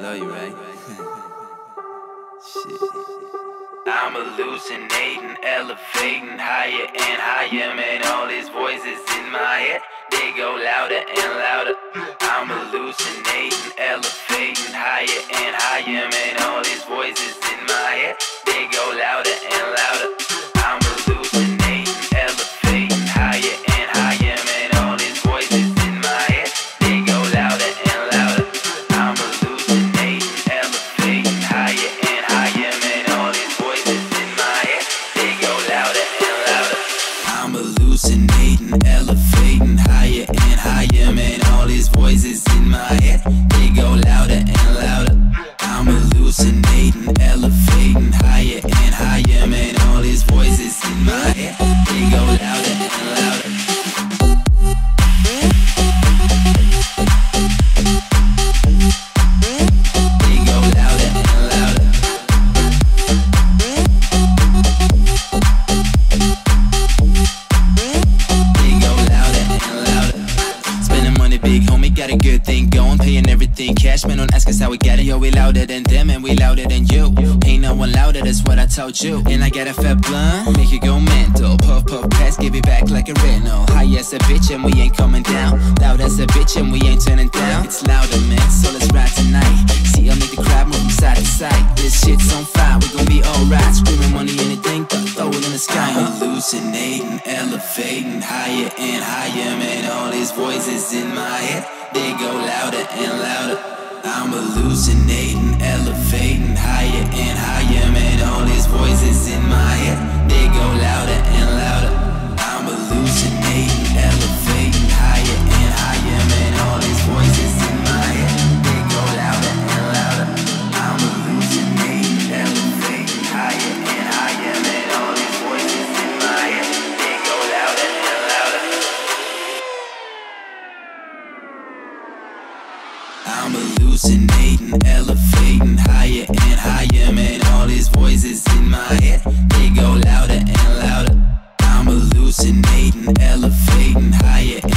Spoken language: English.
tell you, right? Shit. I'm hallucinating, elevating higher and higher, man. All these voices in my head, they go louder and louder. I'm hallucinating, elevating higher and higher, man. All these voices in my head, they go louder and louder. I'm hallucinating, elevating higher and higher, man. All these voices in my head, they go louder and louder. I'm hallucinating, elevating higher and higher, man. All these voices in my head, they go louder and louder. I'm hallucinating, elevating higher and higher, man. All these voices in my head, they go louder and louder. I'm hallucinating, elevating higher and higher, man. All these voices in my head, they go louder and louder. They go louder and louder. They go louder and louder. Spending money big, homie, got a good thing going. Paying everything cash, man, don't ask us how we got it. Yo, we louder than them and we louder than you. Ain't no one louder, that's what I told you. And I got a fat blunt, make you go mental. Puff, puff, pass, give it back like a rental. High as a bitch and we ain't coming down. Loud as a bitch and we ain't turning down. It's louder, man, so let's ride tonight. See, I'll make the crowd move from side to side. This shit's on fire, we gon' be alright. Screaming money, anything, throw it in the sky. I'm hallucinating, elevating higher and higher, man. All these voices in my head, they go louder and louder. I'm hallucinating, elevating higher and higher, man. All these voices in my head, they go louder and louder. I'm hallucinating, elevating higher and higher, man. All these voices in my head, they go louder and louder. I'm hallucinating, elevating higher and higher, man. All these voices in my head, they go louder and louder. I'm hallucinating, elevating higher and higher, man. All these voices in my head, they go louder and louder. I'm hallucinating, elevating higher